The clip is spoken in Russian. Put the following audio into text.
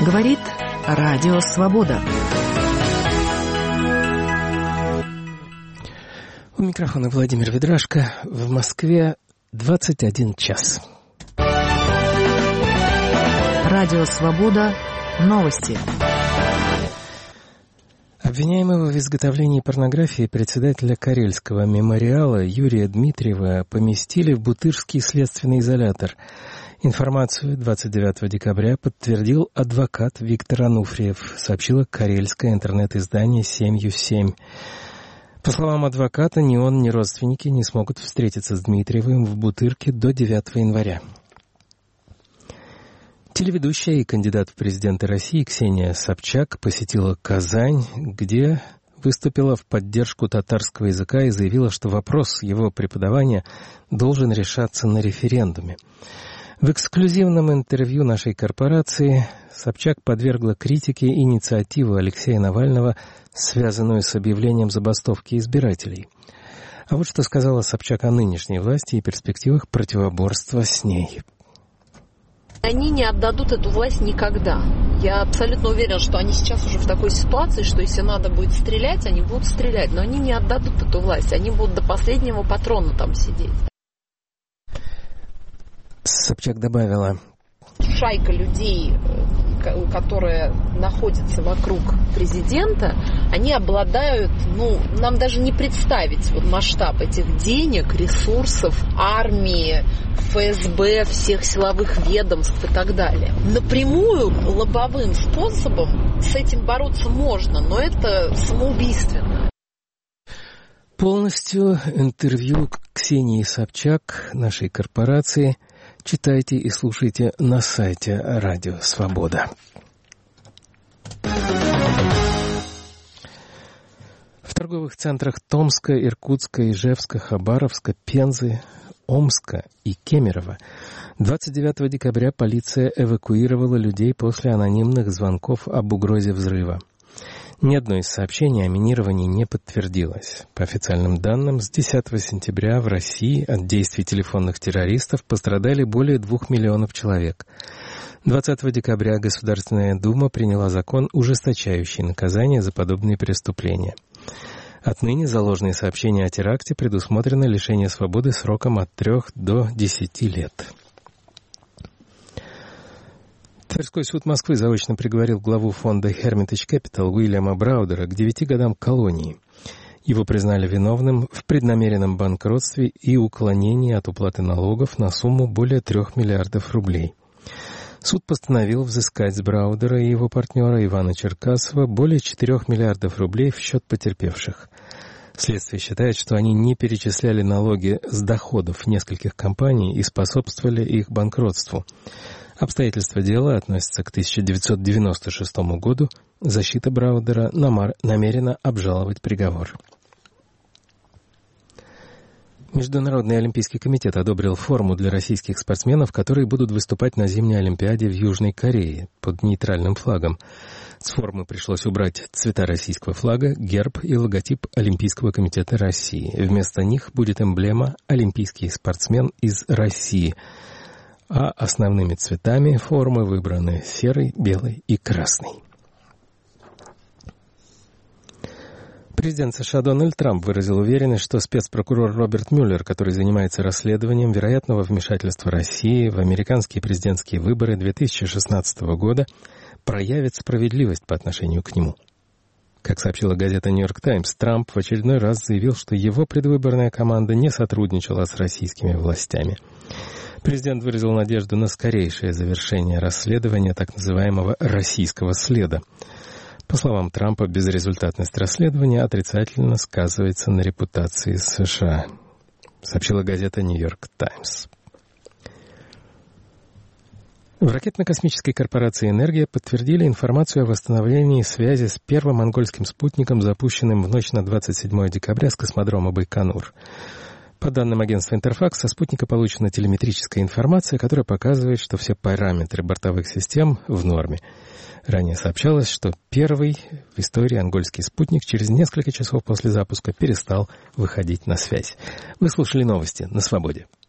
Говорит Радио Свобода. У микрофона Владимир Ведрашко. В Москве 21 час. Радио Свобода. Новости. Обвиняемого в изготовлении порнографии председателя Карельского мемориала Юрия Дмитриева поместили в Бутырский следственный изолятор. Информацию 29 декабря подтвердил адвокат Виктор Ануфриев, сообщило карельское интернет-издание «7ю7». По словам адвоката, ни он, ни родственники не смогут встретиться с Дмитриевым в Бутырке до 9 января. Телеведущая и кандидат в президенты России Ксения Собчак посетила Казань, где выступила в поддержку татарского языка и заявила, что вопрос его преподавания должен решаться на референдуме. В эксклюзивном интервью нашей корпорации Собчак подвергла критике инициативу Алексея Навального, связанную с объявлением забастовки избирателей. А вот что сказала Собчак о нынешней власти и перспективах противоборства с ней. Они не отдадут эту власть никогда. Я абсолютно уверена, что они сейчас уже в такой ситуации, что если надо будет стрелять, они будут стрелять. Но они не отдадут эту власть. Они будут до последнего патрона там сидеть. Собчак добавила: шайка людей, которая находится вокруг президента, они обладают, нам даже не представить масштаб этих денег, ресурсов, армии, ФСБ, всех силовых ведомств и так далее. Напрямую, лобовым способом с этим бороться можно, но это самоубийственно. Полностью интервью Ксении Собчак, нашей корпорации, читайте и слушайте на сайте Радио Свобода. В торговых центрах Томска, Иркутска, Ижевска, Хабаровска, Пензы, Омска и Кемерово 29 декабря полиция эвакуировала людей после анонимных звонков об угрозе взрыва. Ни одно из сообщений о минировании не подтвердилось. По официальным данным, с 10 сентября в России от действий телефонных террористов пострадали более 2 миллионов человек. 20 декабря Государственная Дума приняла закон, ужесточающий наказание за подобные преступления. Отныне за ложные сообщения о теракте предусмотрено лишение свободы сроком от 3 до 10 лет. Тверской суд Москвы заочно приговорил главу фонда Hermitage Capital Уильяма Браудера к 9 годам колонии. Его признали виновным в преднамеренном банкротстве и уклонении от уплаты налогов на сумму более 3 миллиардов рублей. Суд постановил взыскать с Браудера и его партнера Ивана Черкасова более 4 миллиардов рублей в счет потерпевших. Следствие считает, что они не перечисляли налоги с доходов нескольких компаний и способствовали их банкротству. Обстоятельства дела относятся к 1996 году. Защита Браудера намерена обжаловать приговор. Международный олимпийский комитет одобрил форму для российских спортсменов, которые будут выступать на зимней Олимпиаде в Южной Корее под нейтральным флагом. С формы пришлось убрать цвета российского флага, герб и логотип Олимпийского комитета России. Вместо них будет эмблема «Олимпийский спортсмен из России», а основными цветами формы выбраны серый, белый и красный. Президент США Дональд Трамп выразил уверенность, что спецпрокурор Роберт Мюллер, который занимается расследованием вероятного вмешательства России в американские президентские выборы 2016 года, проявит справедливость по отношению к нему. Как сообщила газета «Нью-Йорк Таймс», Трамп в очередной раз заявил, что его предвыборная команда не сотрудничала с российскими властями. Президент выразил надежду на скорейшее завершение расследования так называемого «российского следа». По словам Трампа, безрезультатность расследования отрицательно сказывается на репутации США, сообщила газета «Нью-Йорк Таймс». В ракетно-космической корпорации «Энергия» подтвердили информацию о восстановлении связи с первым монгольским спутником, запущенным в ночь на 27 декабря с космодрома Байконур. По данным агентства «Интерфакс», со спутника получена телеметрическая информация, которая показывает, что все параметры бортовых систем в норме. Ранее сообщалось, что первый в истории монгольский спутник через несколько часов после запуска перестал выходить на связь. Вы слушали новости на Свободе.